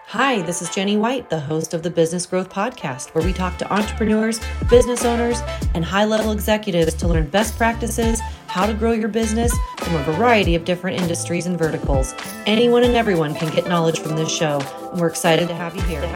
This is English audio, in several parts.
Hi, this is Jenny White, the host of the Business Growth Podcast, where we talk to entrepreneurs, business owners, and high-level executives to learn best practices, how to grow your business from a variety of different industries and verticals. Anyone and everyone can get knowledge from this show, and we're excited to have you here.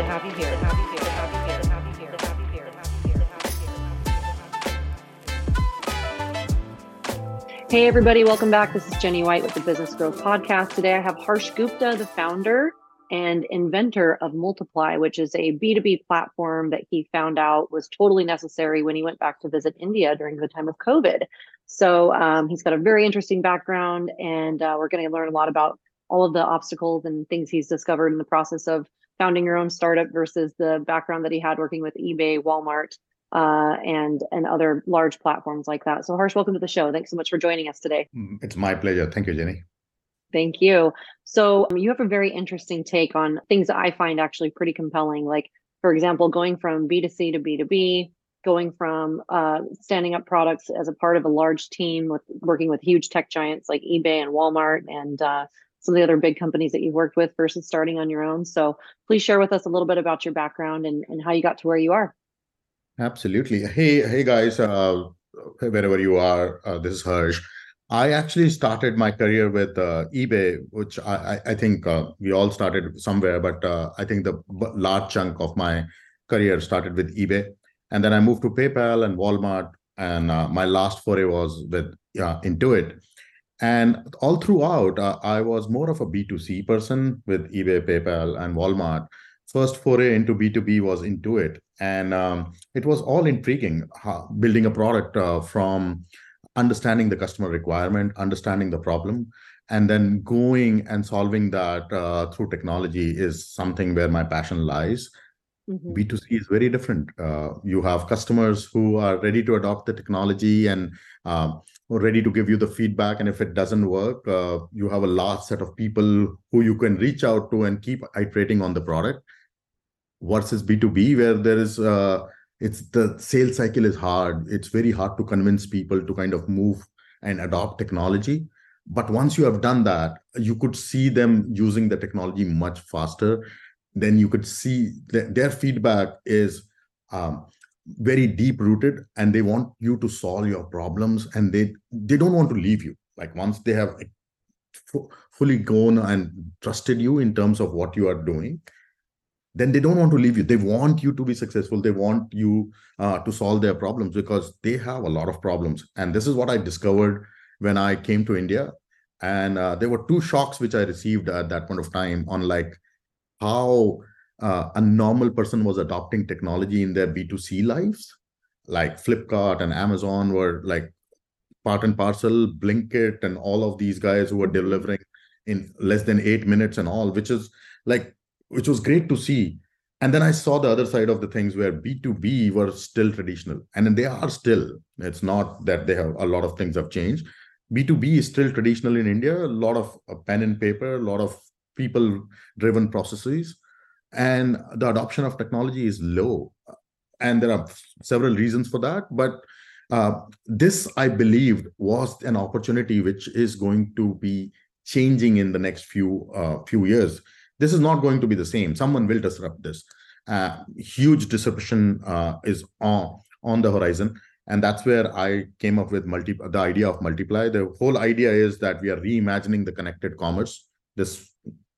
Hey, everybody, welcome back. This is Jenny White with the Business Growth Podcast. Today, I have Harsh Gupta, the founder and inventor of Multiply, which is a B2B platform that he found out was totally necessary when he went back to visit India during the time of COVID. So he's got a very interesting background, and we're going to learn a lot about all of the obstacles and things he's discovered in the process of founding your own startup versus the background that he had working with eBay, Walmart, and other large platforms like that. So Harsh, welcome to the show. Thanks so much for joining us today. It's my pleasure. Thank you, Jenny. Thank you. So you have a very interesting take on things that I find actually pretty compelling. Like, for example, going from B2C to B2B, going from standing up products as a part of a large team with working with huge tech giants like eBay and Walmart and some of the other big companies that you've worked with versus starting on your own. So please share with us a little bit about your background and how you got to where you are. Absolutely. Hey guys, wherever you are, this is Harsh. I actually started my career with eBay, which I think we all started somewhere, but I think the large chunk of my career started with eBay. And then I moved to PayPal and Walmart, and my last foray was with Intuit. And all throughout, I was more of a B2C person with eBay, PayPal, and Walmart. First foray into B2B was Intuit. And it was all intriguing, building a product from understanding the customer requirement, understanding the problem, and then going and solving that through technology is something where my passion lies. Mm-hmm. B2C is very different. You have customers who are ready to adopt the technology and ready to give you the feedback. And if it doesn't work, you have a large set of people who you can reach out to and keep iterating on the product. Versus B2B, where there is it's the sales cycle is hard. It's very hard to convince people to kind of move and adopt technology. But once you have done that, you could see them using the technology much faster. Then you could see that their feedback is very deep rooted, and they want you to solve your problems, and they don't want to leave you. Like once they have fully gone and trusted you in terms of what you are doing, then they don't want to leave you. They want you to be successful. They want you to solve their problems because they have a lot of problems. And this is what I discovered when I came to India. And there were two shocks which I received at that point of time on like how a normal person was adopting technology in their B2C lives. Like Flipkart and Amazon were like part and parcel, Blinkit and all of these guys who were delivering in less than 8 minutes and all, which was great to see. And then I saw the other side of the things where B2B were still traditional. And then they are still. It's not that they have a lot of things have changed. B2B is still traditional in India, a lot of pen and paper, a lot of people-driven processes. And the adoption of technology is low. And there are several reasons for that. But this, I believed, was an opportunity which is going to be changing in the next few years. This is not going to be the same. Someone will disrupt this. Huge disruption is on the horizon. And that's where I came up with the idea of Multiply. The whole idea is that we are reimagining the connected commerce, this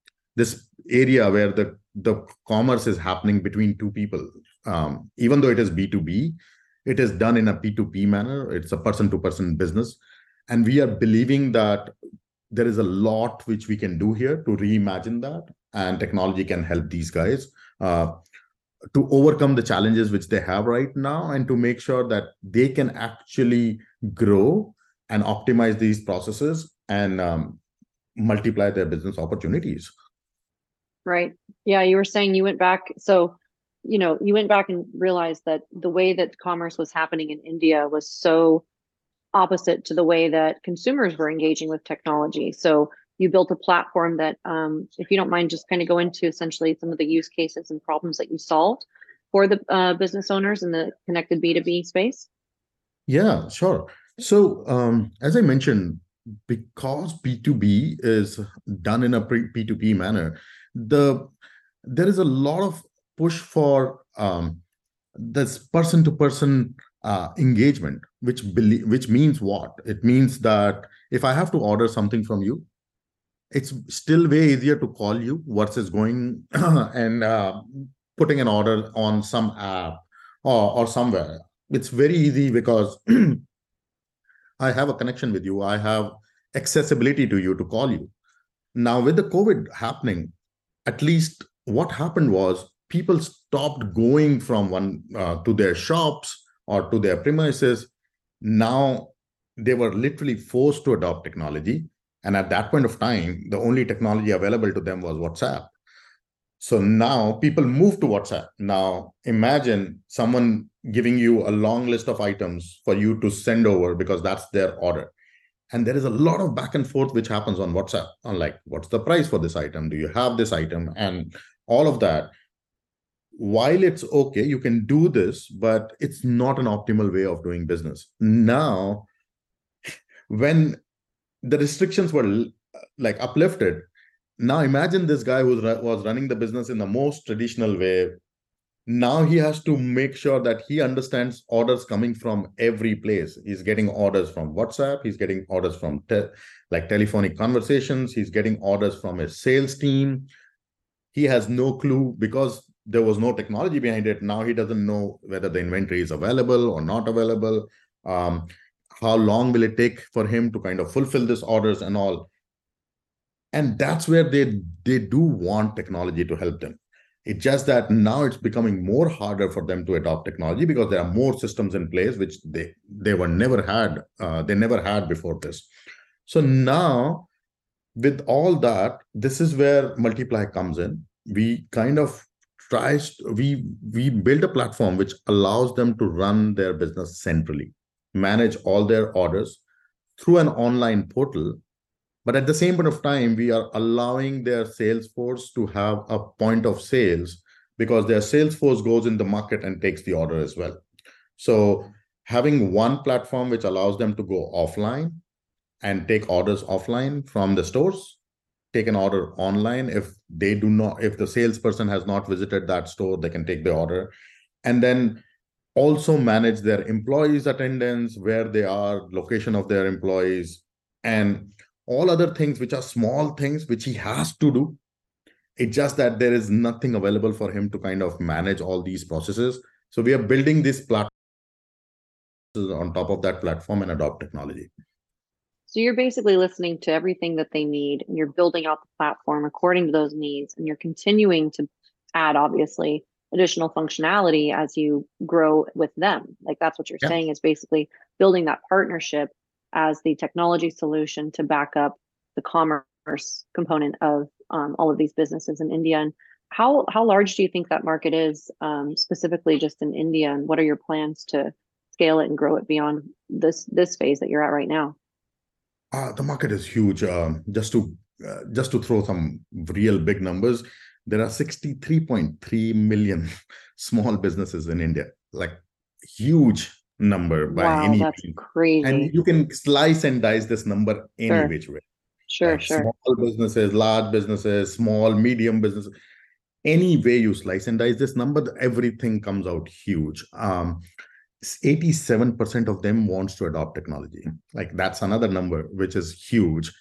area where the commerce is happening between two people. Even though it is B2B, it is done in a P2P manner. It's a person-to-person business. And we are believing that there is a lot which we can do here to reimagine that, and technology can help these guys to overcome the challenges which they have right now, and to make sure that they can actually grow and optimize these processes and multiply their business opportunities. Right. Yeah, you were saying you went back. So, you went back and realized that the way that commerce was happening in India was so opposite to the way that consumers were engaging with technology. So you built a platform that, if you don't mind, just kind of go into essentially some of the use cases and problems that you solved for the business owners in the connected B2B space. Yeah, sure. So as I mentioned, because B2B is done in a P2P manner, the there is a lot of push for this person-to-person engagement, which means what? It means that if I have to order something from you, it's still way easier to call you versus going and putting an order on some app or somewhere. It's very easy because I have a connection with you. I have accessibility to you to call you. Now, with the COVID happening, at least what happened was people stopped going from one to their shops or to their premises. Now they were literally forced to adopt technology. And at that point of time, the only technology available to them was WhatsApp. So now people move to WhatsApp. Now imagine someone giving you a long list of items for you to send over because that's their order. And there is a lot of back and forth which happens on WhatsApp on like, what's the price for this item? Do you have this item? And all of that. While it's okay, you can do this, but it's not an optimal way of doing business. Now, when the restrictions were like uplifted, now imagine this guy who was running the business in the most traditional way. Now he has to make sure that he understands orders coming from every place. He's getting orders from WhatsApp. He's getting orders from like telephonic conversations. He's getting orders from his sales team. He has no clue because there was no technology behind it. Now he doesn't know whether the inventory is available or not available. How long will it take for him to kind of fulfill these orders and all? And that's where they do want technology to help them. It's just that now it's becoming more harder for them to adopt technology because there are more systems in place which they were never had. They never had before this. So now, with all that, this is where Multiply comes in. We kind of we build a platform which allows them to run their business centrally, manage all their orders through an online portal. But at the same point of time, we are allowing their sales force to have a point of sales because their sales force goes in the market and takes the order as well. So having one platform which allows them to go offline and take orders offline from the stores, take an order online. If the salesperson has not visited that store, they can take the order. And then also manage their employees' attendance, where they are, location of their employees, and all other things which are small things which he has to do. It's just that there is nothing available for him to kind of manage all these processes. So we are building this platform on top of that platform and adopt technology. So you're basically listening to everything that they need, and you're building out the platform according to those needs, and you're continuing to add, obviously, additional functionality as you grow with them. Like that's what you're saying, is basically building that partnership as the technology solution to back up the commerce component of all of these businesses in India. And how large do you think that market is, specifically just in India? And what are your plans to scale it and grow it beyond this phase that you're at right now? The market is huge. Just to throw some real big numbers, there are 63.3 million small businesses in India. Like huge number by any. That's crazy. And you can slice and dice this number any which way. Sure. Small businesses, large businesses, small, medium businesses. Any way you slice and dice this number, everything comes out huge. 87% of them wants to adopt technology. Like that's another number which is huge.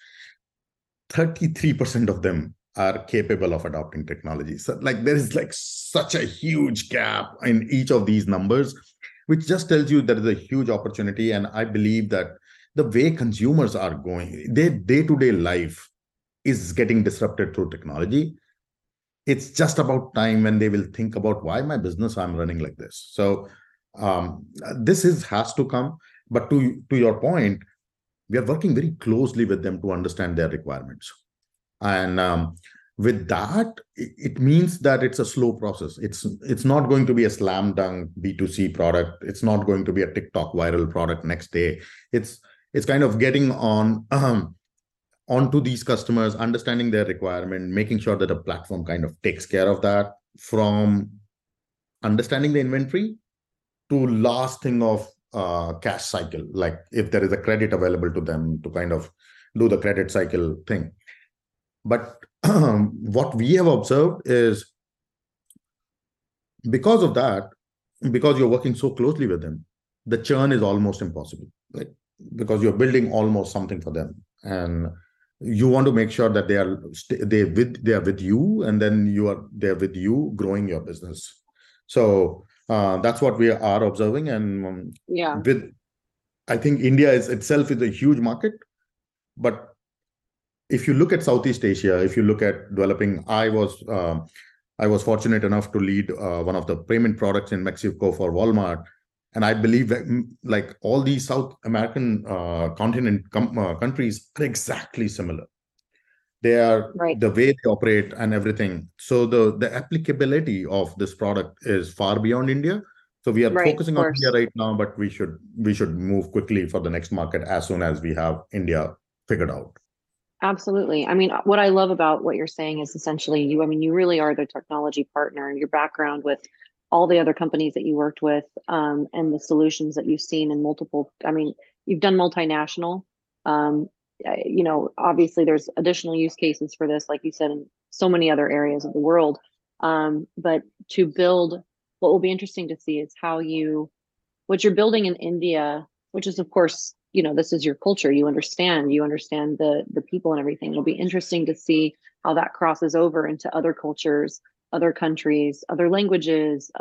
33% of them are capable of adopting technology. So like there is like such a huge gap in each of these numbers, which just tells you there is a huge opportunity. And I believe that the way consumers are going, their day-to-day life is getting disrupted through technology. It's just about time when they will think about why my business I'm running like this. So this has to come. But to your point, we are working very closely with them to understand their requirements. And with that, it means that it's a slow process. It's not going to be a slam dunk B2C product. It's not going to be a TikTok viral product next day. It's kind of getting onto these customers, understanding their requirement, making sure that the platform kind of takes care of that, from understanding the inventory to last thing of cash cycle. Like if there is a credit available to them, to kind of do the credit cycle thing. But what we have observed is because of that, because you're working so closely with them, the churn is almost impossible. Like, because you're building almost something for them, and you want to make sure that they are with you, and then they're with you growing your business. So that's what we are observing. And I think India itself is a huge market, but if you look at Southeast Asia, if you look at developing, I was fortunate enough to lead one of the payment products in Mexico for Walmart. And I believe that like all these South American continent countries are exactly similar. They are the way they operate and everything. So the applicability of this product is far beyond India. So we are focusing on India right now, but we should move quickly for the next market as soon as we have India figured out. Absolutely. I mean, what I love about what you're saying is essentially you really are the technology partner, and your background with all the other companies that you worked with, and the solutions that you've seen in multiple, I mean, you've done multinational, obviously there's additional use cases for this, like you said, in so many other areas of the world. But to build, what will be interesting to see is what you're building in India, which is of course, this is your culture. You understand the people and everything. It'll be interesting to see how that crosses over into other cultures, other countries, other languages,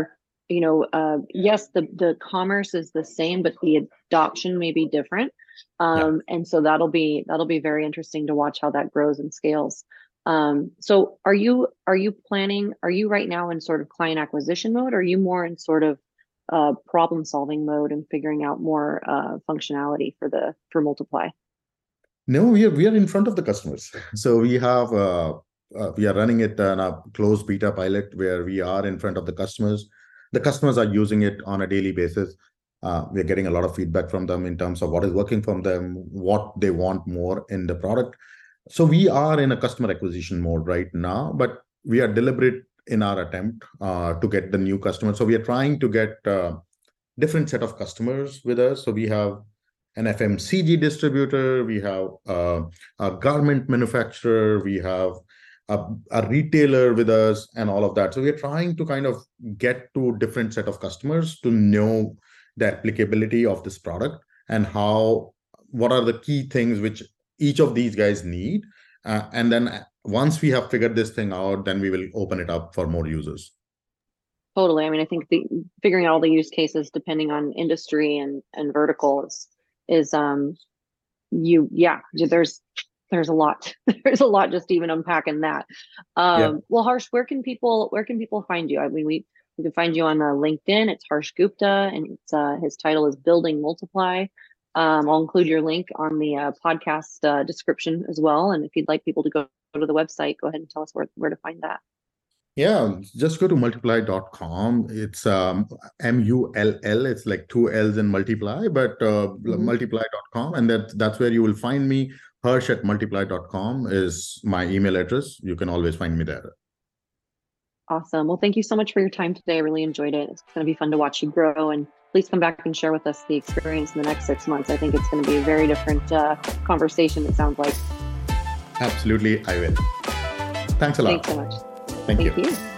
yes, the commerce is the same, but the adoption may be different. And so that'll be very interesting to watch how that grows and scales. So are you right now in sort of client acquisition mode? Or are you more in sort of problem solving mode and figuring out more functionality for Multiply? No, we are in front of the customers. So we have we are running it in a closed beta pilot where we are in front of the customers. The customers are using it on a daily basis. We're getting a lot of feedback from them in terms of what is working from them, what they want more in the product. So we are in a customer acquisition mode right now, but we are deliberate in our attempt to get the new customers. So we are trying to get different set of customers with us. So we have an FMCG distributor, we have a garment manufacturer, we have a retailer with us, and all of that. So we're trying to kind of get to different set of customers to know the applicability of this product and what are the key things which each of these guys need. And then once we have figured this thing out, then we will open it up for more users. Totally. I mean, I think figuring out all the use cases depending on industry and vertical is there's a lot. There's a lot just even unpacking that. Well, Harsh, where can people find you? I mean, we can find you on LinkedIn. It's Harsh Gupta, and his title is Building Multiply. I'll include your link on the podcast description as well. And if you'd like people to go to the website, go ahead and tell us where to find that. Yeah, just go to multiply.com. It's MULL. It's like 2 L's in multiply, but multiply.com. And that's where you will find me. Harsh@multiply.com is my email address. You can always find me there. Awesome. Well, thank you so much for your time today. I really enjoyed it. It's going to be fun to watch you grow, and please come back and share with us the experience in the next 6 months. I think it's going to be a very different conversation, it sounds like. Absolutely, I will. Thanks a lot. Thanks so much. Thank you.